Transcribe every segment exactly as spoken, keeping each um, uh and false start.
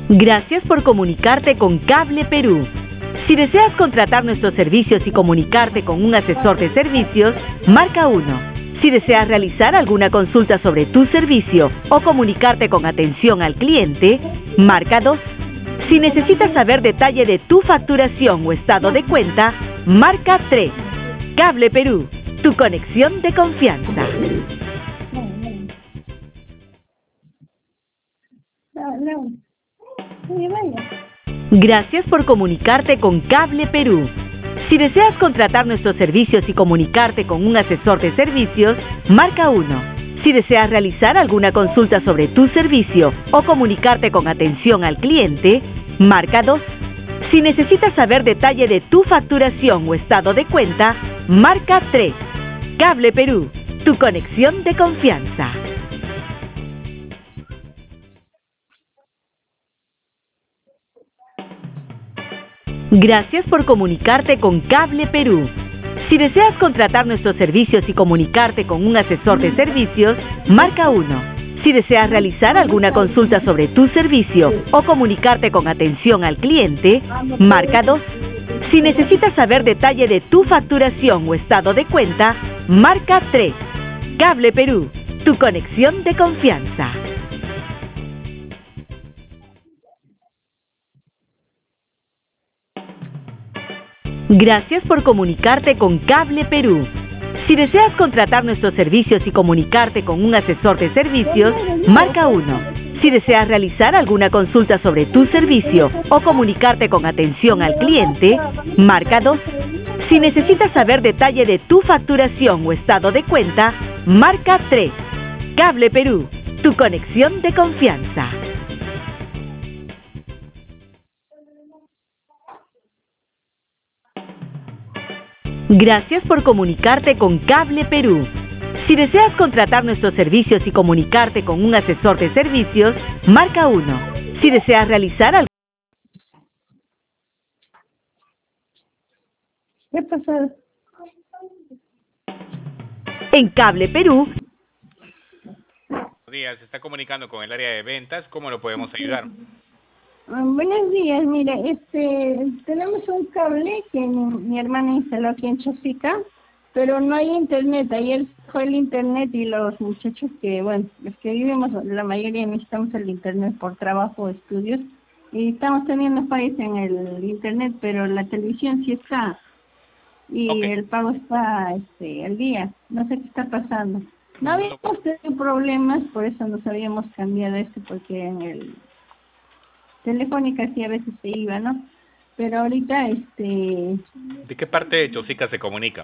Gracias por comunicarte con Cable Perú. Si deseas contratar nuestros servicios y comunicarte con un asesor de servicios, marca uno. Si deseas realizar alguna consulta sobre tu servicio o comunicarte con atención al cliente, marca dos. Si necesitas saber detalle de tu facturación o estado de cuenta, marca tres. Cable Perú, tu conexión de confianza. Gracias por comunicarte con Cable Perú. Si deseas contratar nuestros servicios y comunicarte con un asesor de servicios, marca uno. Si deseas realizar alguna consulta sobre tu servicio o comunicarte con atención al cliente, marca dos. Si necesitas saber detalle de tu facturación o estado de cuenta, marca tres. Cable Perú, tu conexión de confianza. Gracias por comunicarte con Cable Perú. Si deseas contratar nuestros servicios y comunicarte con un asesor de servicios, marca uno. Si deseas realizar alguna consulta sobre tu servicio o comunicarte con atención al cliente, marca dos. Si necesitas saber detalle de tu facturación o estado de cuenta, marca tres. Cable Perú, tu conexión de confianza. Gracias por comunicarte con Cable Perú. Si deseas contratar nuestros servicios y comunicarte con un asesor de servicios, marca uno. Si deseas realizar alguna consulta sobre tu servicio o comunicarte con atención al cliente, marca dos. Si necesitas saber detalle de tu facturación o estado de cuenta, marca tres. Cable Perú, tu conexión de confianza. Gracias por comunicarte con Cable Perú. Si deseas contratar nuestros servicios y comunicarte con un asesor de servicios, marca uno. Si deseas realizar algo... ¿Qué pasó? En Cable Perú... Buenos días, se está comunicando con el área de ventas. ¿Cómo lo podemos ayudar? Ah, buenos días, mire, este, tenemos un cable que mi, mi hermana instaló aquí en Chosica, pero no hay internet. Ayer fue el internet y los muchachos que, bueno, los que vivimos, la mayoría necesitamos el internet por trabajo o estudios, y estamos teniendo fallas en el internet, pero la televisión sí está, y Okay. el pago está este, al día. No sé qué está pasando. No habíamos tenido problemas, por eso nos habíamos cambiado a este, porque en el Telefónica sí a veces se iba, ¿no? Pero ahorita, este... ¿De qué parte de Chosica se comunica?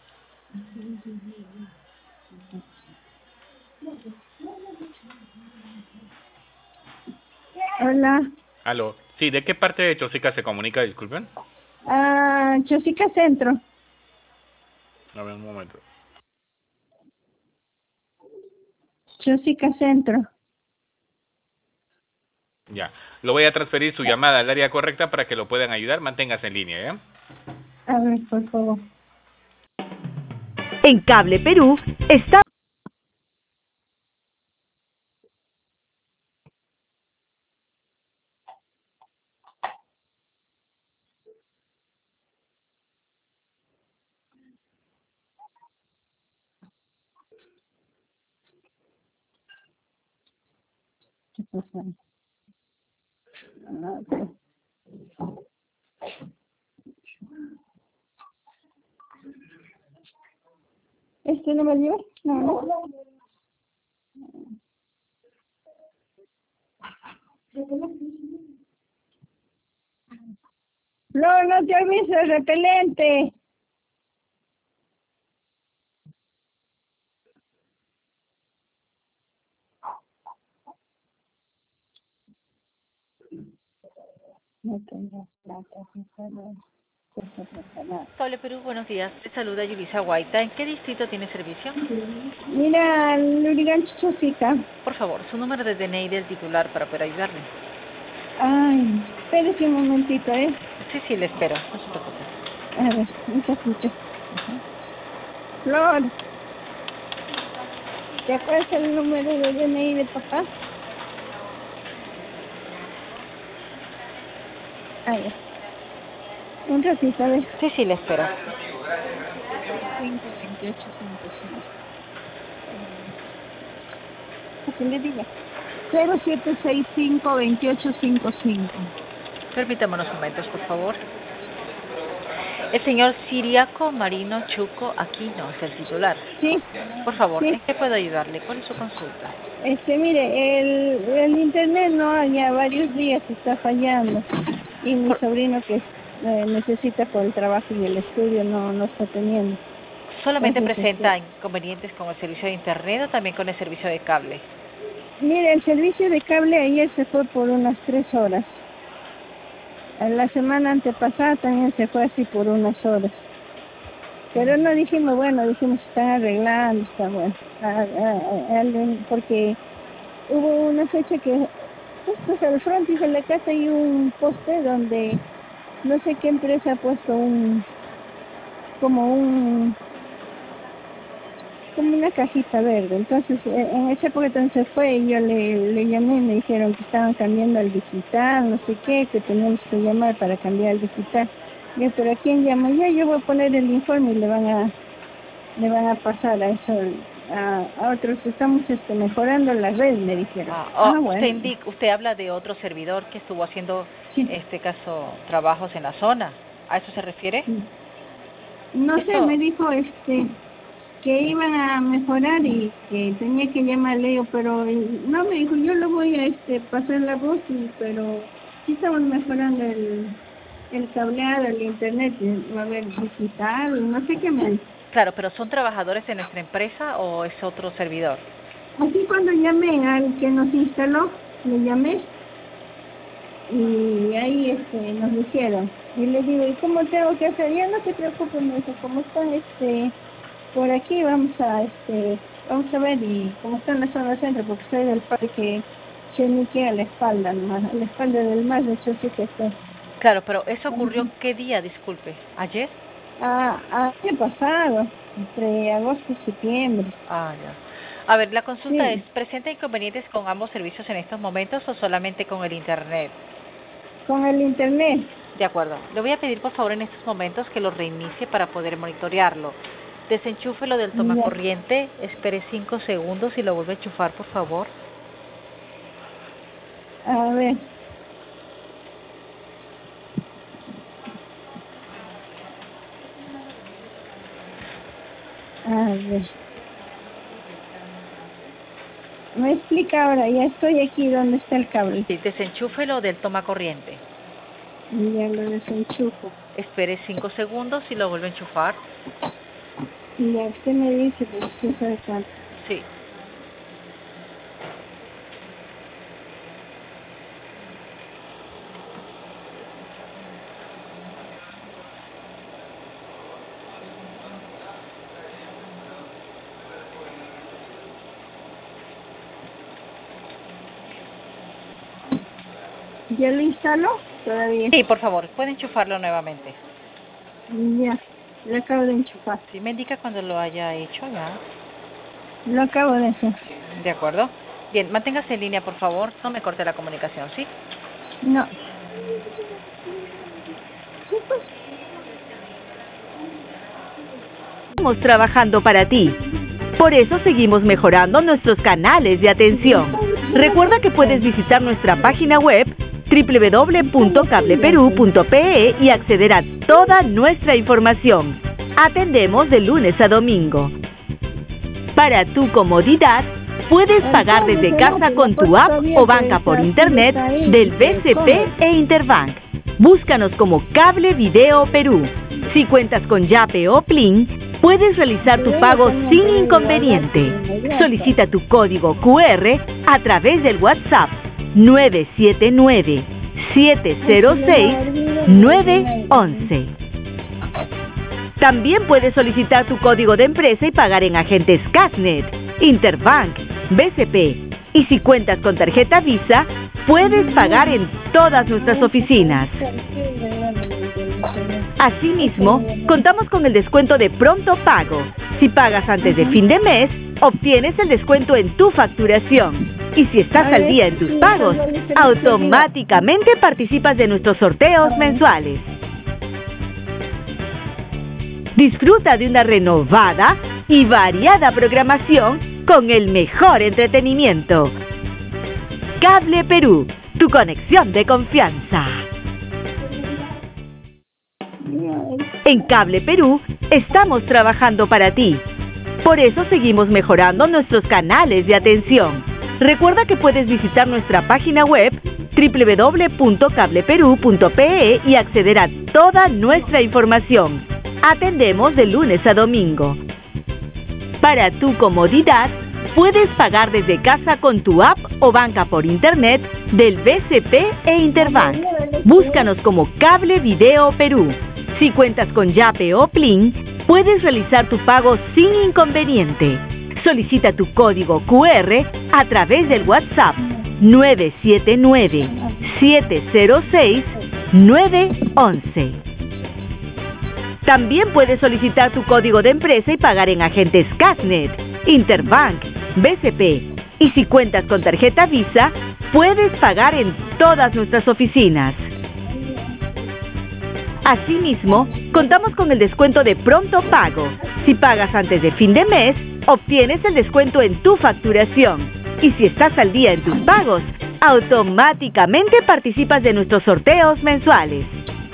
Hola. Aló. Sí, ¿de qué parte de Chosica se comunica? Disculpen. Ah, Chosica Centro. A ver, un momento. Chosica Centro. Ya. Lo voy a transferir su llamada al área correcta para que lo puedan ayudar. Manténgase en línea, ¿ya? A ver, por favor. En Cable Perú está... ¿Qué pasa? Ah, ok. ¿Este no me lleva? No, no. No, no te olvides el repelente. No tengo plata, no. Cable Perú, buenos días. Te saluda Yulisa Guaita. ¿En qué distrito tiene servicio? Mira, Lurigancho Chosica. Por favor, su número de D N I del titular para poder ayudarle. Ay, espérese un momentito, ¿eh? Sí, sí, le espero. No se preocupe. A ver, un poquito. Flor, ¿te acuerdas el número de D N I de papá? Ah, ya. Un ratito, a ver. Sí, sí, le espero. cinco veintiocho cincuenta y cinco. ¿Qué le diga? cero siete seis cinco veintiocho cincuenta y cinco. Permítame unos momentos, por favor. El señor Ciriaco Marino Chuco Aquino es el titular. Sí. Por favor, Sí. ¿en qué puedo ayudarle? ¿Cuál es su consulta? Este, mire, el, el internet no, ya varios días está fallando y mi Por- sobrino que eh, necesita por el trabajo y el estudio no, no está teniendo. ¿Solamente Entonces, presenta inconvenientes con el servicio de internet o también con el servicio de cable? Mire, el servicio de cable ayer se fue por unas tres horas. La semana antepasada también se fue así por unas horas. Pero no dijimos, bueno, dijimos, están arreglando, está bueno. Ah, ah, ah, porque hubo una fecha que justo al frente de la casa hay un poste donde no sé qué empresa ha puesto un, como un, como una cajita verde. Entonces, en esa época entonces fue y yo le, le llamé y me dijeron que estaban cambiando al digital, no sé qué, que teníamos que llamar para cambiar al digital. Yo, pero ¿a quién llamo? Ya, yo voy a poner el informe y le van a, le van a pasar a eso, a, a otros. Estamos este, mejorando la red, me dijeron. Ah, Ah, oh, bueno. usted, indica, usted habla de otro servidor que estuvo haciendo, Sí. en este caso, trabajos en la zona. ¿A eso se refiere? No Esto- sé, me dijo este que iban a mejorar y que tenía que llamarle yo, pero no me dijo, yo le voy a este pasar la voz, y, pero sí estamos mejorando el, el cableado, el internet, va a haber digital, y no sé qué me dijo. Claro, pero ¿son trabajadores de nuestra empresa o es otro servidor? Así cuando llamé al que nos instaló, le llamé y ahí este nos dijeron, y le digo, ¿y cómo tengo que hacer? Ya no te preocupes, me dijo, como están este por aquí vamos a este vamos a ver y como está en la zona centro, porque soy del parque Chenique a la espalda, nomás, a la espalda del mar, de hecho sí que está. Claro, pero ¿eso ocurrió qué día, disculpe? ¿Ayer? Ah, año pasado, entre agosto y septiembre. Ah, ya. A ver, la consulta Sí. es, ¿presenta inconvenientes con ambos servicios en estos momentos o solamente con el internet? Con el internet. De acuerdo. Le voy a pedir, por favor, en estos momentos que lo reinicie para poder monitorearlo. Desenchúfelo del tomacorriente, espere cinco segundos y lo vuelve a enchufar, por favor. A ver. A ver. Me explica ahora, ya estoy aquí donde está el cable. Sí, desenchúfelo del tomacorriente. Y ya lo desenchufo. Espere cinco segundos y lo vuelve a enchufar. Y ya usted me dice, pues usted sabe cuánto. Sí. ¿Ya lo instaló? Todavía. Sí, por favor, puede enchufarlo nuevamente. Ya, lo acabo de enchufar. Sí, me indica cuando lo haya hecho ya. Lo acabo de hacer. De acuerdo. Bien, manténgase en línea, por favor. No me corte la comunicación, ¿sí? No. Sí, pues. Estamos trabajando para ti. Por eso seguimos mejorando nuestros canales de atención. Recuerda que puedes visitar nuestra página web doble u doble u doble u punto cable perú punto pe e y acceder a toda nuestra información. Atendemos de lunes a domingo. Para tu comodidad, puedes pagar desde casa con tu app o banca por internet del B C P e Interbank. Búscanos como Cable Video Perú. Si cuentas con Yape o Plin, puedes realizar tu pago sin inconveniente. Solicita tu código cu erre a través del WhatsApp nueve siete nueve, siete cero seis, nueve once. También puedes solicitar tu código de empresa y pagar en agentes Casnet, Interbank, B C P. Y si cuentas con tarjeta Visa, puedes pagar en todas nuestras oficinas. Asimismo, contamos con el descuento de pronto pago. Si pagas antes de fin de mes, obtienes el descuento en tu facturación. Y si estás al día en tus pagos, automáticamente participas de nuestros sorteos mensuales. Disfruta de una renovada y variada programación con el mejor entretenimiento. Cable Perú, tu conexión de confianza. En Cable Perú estamos trabajando para ti. Por eso seguimos mejorando nuestros canales de atención. Recuerda que puedes visitar nuestra página web doble u doble u doble u punto cable perú punto pe e y acceder a toda nuestra información. Atendemos de lunes a domingo. Para tu comodidad, puedes pagar desde casa con tu app o banca por internet del B C P e Interbank. Búscanos como Cable Video Perú. Si cuentas con Yape o Plin, puedes realizar tu pago sin inconveniente. Solicita tu código cu erre a través del WhatsApp nueve siete nueve, siete cero seis, nueve once. También puedes solicitar tu código de empresa y pagar en agentes Casnet, Interbank, B C P. Y si cuentas con tarjeta Visa, puedes pagar en todas nuestras oficinas. Asimismo, contamos con el descuento de pronto pago. Si pagas antes de fin de mes, obtienes el descuento en tu facturación. Y si estás al día en tus pagos, automáticamente participas de nuestros sorteos mensuales.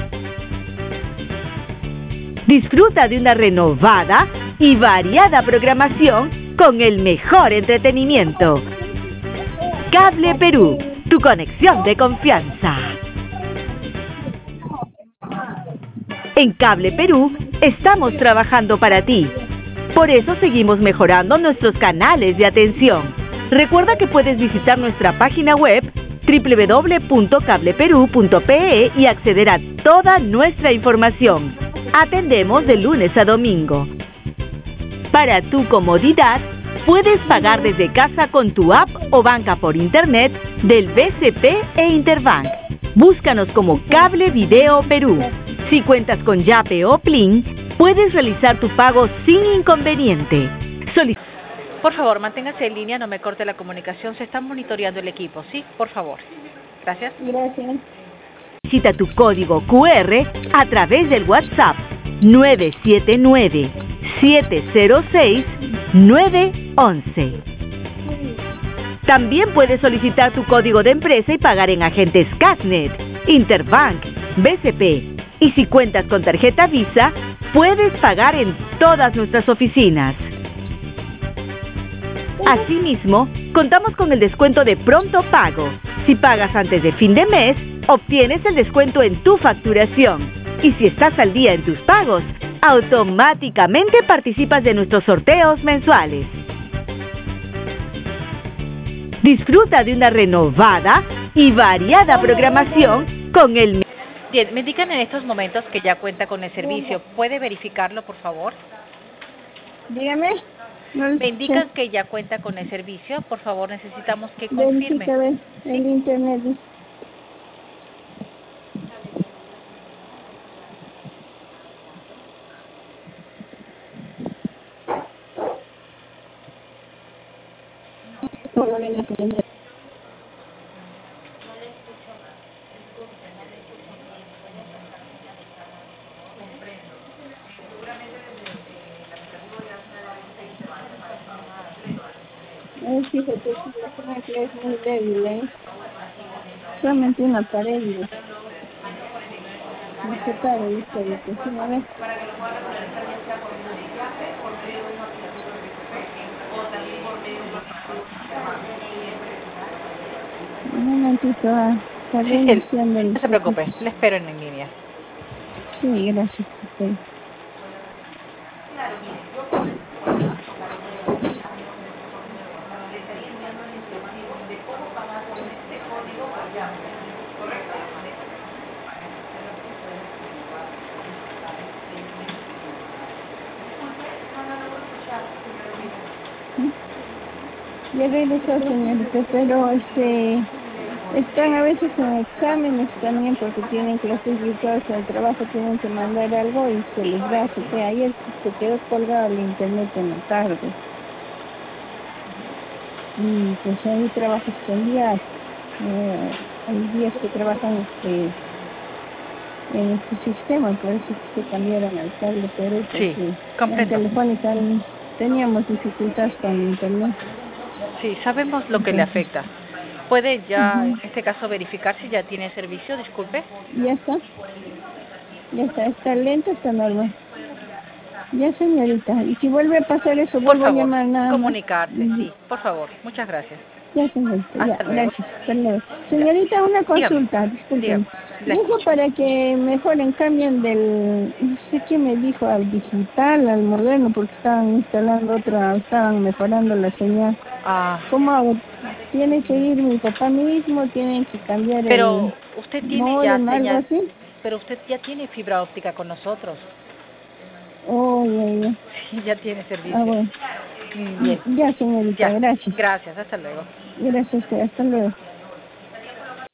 Disfruta de una renovada y variada programación con el mejor entretenimiento. Cable Perú, tu conexión de confianza. En Cable Perú estamos trabajando para ti. Por eso seguimos mejorando nuestros canales de atención. Recuerda que puedes visitar nuestra página web doble u doble u doble u punto cable perú punto pe e y acceder a toda nuestra información. Atendemos de lunes a domingo. Para tu comodidad, puedes pagar desde casa con tu app o banca por internet del B C P e Interbank. Búscanos como Cable Video Perú. Si cuentas con Yape o Plin, puedes realizar tu pago sin inconveniente. Solic- Por favor, manténgase en línea, no me corte la comunicación. Se está monitoreando el equipo, ¿sí? Por favor. Gracias. Gracias. Solicita tu código cu erre a través del WhatsApp nueve siete nueve, siete cero seis, nueve once. También puedes solicitar tu código de empresa y pagar en agentes Casnet, Interbank, B C P. Y si cuentas con tarjeta Visa, puedes pagar en todas nuestras oficinas. Asimismo, contamos con el descuento de pronto pago. Si pagas antes de fin de mes, obtienes el descuento en tu facturación. Y si estás al día en tus pagos, automáticamente participas de nuestros sorteos mensuales. Disfruta de una renovada y variada programación con el... Bien, me indican en estos momentos que ya cuenta con el servicio. ¿Puede verificarlo, por favor? Dígame. No lo Me indican escuché. que ya cuenta con el servicio. Por favor, necesitamos que confirme. Verifica, a ver, el internet. Eh, fíjate, que es muy débil, ¿eh? Solamente una pared. No se para esta habitación, a ver. Un momentito, ah, está Sí, sí, reiniciando el... no se preocupe, le espero en línea. Sí, gracias. Okay. Ya regresó, señorita, pero este, están a veces en exámenes también porque tienen clases virtuales en el trabajo, tienen que mandar algo y se les da, así que ayer se quedó colgado el internet en la tarde. y pues ahí trabajo con días, eh, hay días que trabajan este, en este sistema, por eso se cambiaron al cable, pero Sí, porque en comprendo. Telefónica teníamos dificultades con internet. Sí, sabemos lo que le Entonces, afecta. ¿Puede ya, ujú, en este caso, verificar si ya tiene servicio? Disculpe. ya está, ya está, está lento, está normal. Ya, señorita, y si vuelve a pasar eso, Por vuelvo a favor, llamar nada más. comunicarse, Y- sí, por favor. Muchas gracias. Ya, señorita, ya, Hasta luego. gracias, hasta luego. Ya. Señorita, una Dígame, consulta, disculpen. dígame, la Dijo escucho. para que mejoren, cambien del, no sé qué me dijo, al digital, al moderno, porque estaban instalando otra, estaban mejorando la señal. Ah, ¿Cómo hago? ¿Tiene que ir mi papá mismo? ¿Tienen que cambiar el pero usted tiene ya modem, algo señal, así? pero usted ya tiene fibra óptica con nosotros. Oh, ya, ya. Sí, ya tiene Ah, servicio. bueno. Mm, Bien, Ya, señorita, ya. gracias. Gracias, hasta luego. Gracias, hasta luego.